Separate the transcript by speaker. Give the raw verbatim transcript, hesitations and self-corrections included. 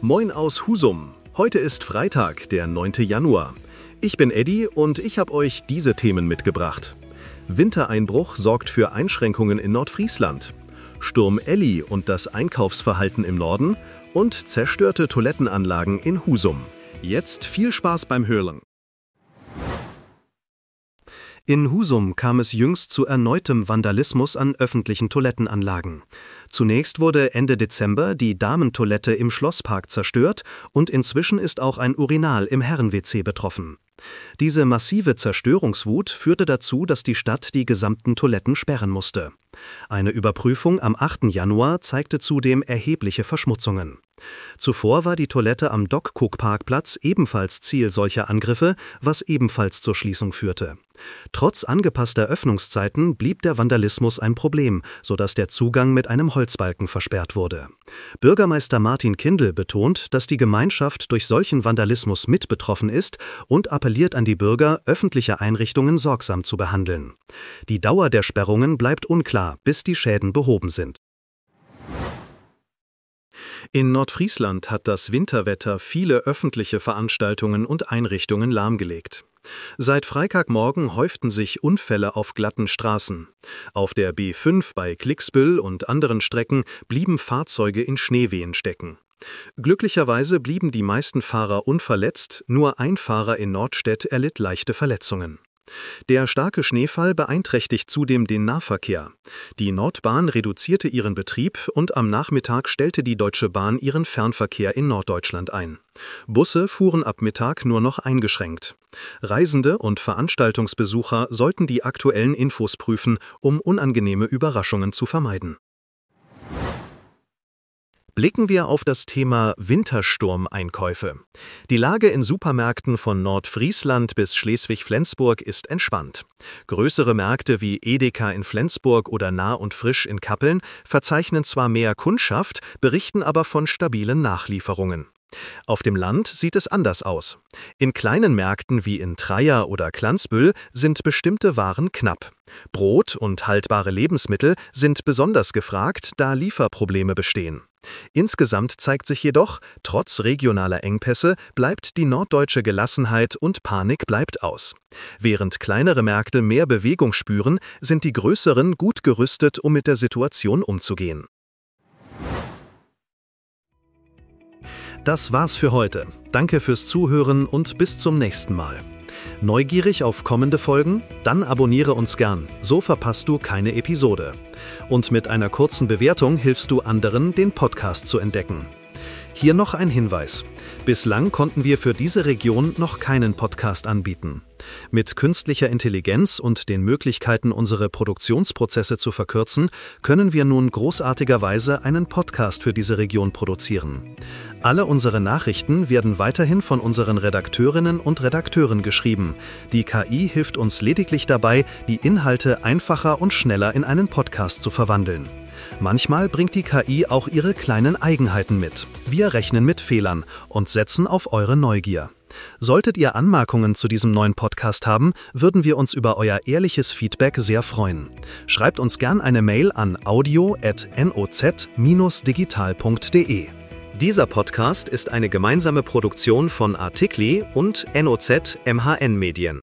Speaker 1: Moin aus Husum. Heute ist Freitag, der neunte Januar. Ich bin Eddie und ich habe euch diese Themen mitgebracht. Wintereinbruch sorgt für Einschränkungen in Nordfriesland. Sturm Elli und das Einkaufsverhalten im Norden und zerstörte Toilettenanlagen in Husum. Jetzt viel Spaß beim Hören. In Husum kam es jüngst zu erneutem Vandalismus an öffentlichen Toilettenanlagen. Zunächst wurde Ende Dezember die Damentoilette im Schlosspark zerstört und inzwischen ist auch ein Urinal im Herren-W C betroffen. Diese massive Zerstörungswut führte dazu, dass die Stadt die gesamten Toiletten sperren musste. Eine Überprüfung am achten Januar zeigte zudem erhebliche Verschmutzungen. Zuvor war die Toilette am Dokkook-Parkplatz ebenfalls Ziel solcher Angriffe, was ebenfalls zur Schließung führte. Trotz angepasster Öffnungszeiten blieb der Vandalismus ein Problem, sodass der Zugang mit einem Holzbalken versperrt wurde. Bürgermeister Martin Kindl betont, dass die Gemeinschaft durch solchen Vandalismus mit betroffen ist und appelliert an die Bürger, öffentliche Einrichtungen sorgsam zu behandeln. Die Dauer der Sperrungen bleibt unklar, bis die Schäden behoben sind. In Nordfriesland hat das Winterwetter viele öffentliche Veranstaltungen und Einrichtungen lahmgelegt. Seit Freitagmorgen häuften sich Unfälle auf glatten Straßen. Auf der B fünf bei Klicksbüll und anderen Strecken blieben Fahrzeuge in Schneewehen stecken. Glücklicherweise blieben die meisten Fahrer unverletzt, nur ein Fahrer in Nordstedt erlitt leichte Verletzungen. Der starke Schneefall beeinträchtigt zudem den Nahverkehr. Die Nordbahn reduzierte ihren Betrieb und am Nachmittag stellte die Deutsche Bahn ihren Fernverkehr in Norddeutschland ein. Busse fuhren ab Mittag nur noch eingeschränkt. Reisende und Veranstaltungsbesucher sollten die aktuellen Infos prüfen, um unangenehme Überraschungen zu vermeiden. Blicken wir auf das Thema Wintersturmeinkäufe. Die Lage in Supermärkten von Nordfriesland bis Schleswig-Flensburg ist entspannt. Größere Märkte wie Edeka in Flensburg oder Nah und Frisch in Kappeln verzeichnen zwar mehr Kundschaft, berichten aber von stabilen Nachlieferungen. Auf dem Land sieht es anders aus. In kleinen Märkten wie in Treia oder Klansbüll sind bestimmte Waren knapp. Brot und haltbare Lebensmittel sind besonders gefragt, da Lieferprobleme bestehen. Insgesamt zeigt sich jedoch, trotz regionaler Engpässe bleibt die norddeutsche Gelassenheit und Panik bleibt aus. Während kleinere Märkte mehr Bewegung spüren, sind die größeren gut gerüstet, um mit der Situation umzugehen. Das war's für heute. Danke fürs Zuhören und bis zum nächsten Mal. Neugierig auf kommende Folgen? Dann abonniere uns gern, so verpasst du keine Episode. Und mit einer kurzen Bewertung hilfst du anderen, den Podcast zu entdecken. Hier noch ein Hinweis. Bislang konnten wir für diese Region noch keinen Podcast anbieten. Mit künstlicher Intelligenz und den Möglichkeiten, unsere Produktionsprozesse zu verkürzen, können wir nun großartigerweise einen Podcast für diese Region produzieren. Alle unsere Nachrichten werden weiterhin von unseren Redakteurinnen und Redakteuren geschrieben. Die K I hilft uns lediglich dabei, die Inhalte einfacher und schneller in einen Podcast zu verwandeln. Manchmal bringt die K I auch ihre kleinen Eigenheiten mit. Wir rechnen mit Fehlern und setzen auf eure Neugier. Solltet ihr Anmerkungen zu diesem neuen Podcast haben, würden wir uns über euer ehrliches Feedback sehr freuen. Schreibt uns gern eine Mail an audio at noz dash digital punkt de. Dieser Podcast ist eine gemeinsame Produktion von Artikli und N O Z M H N Medien.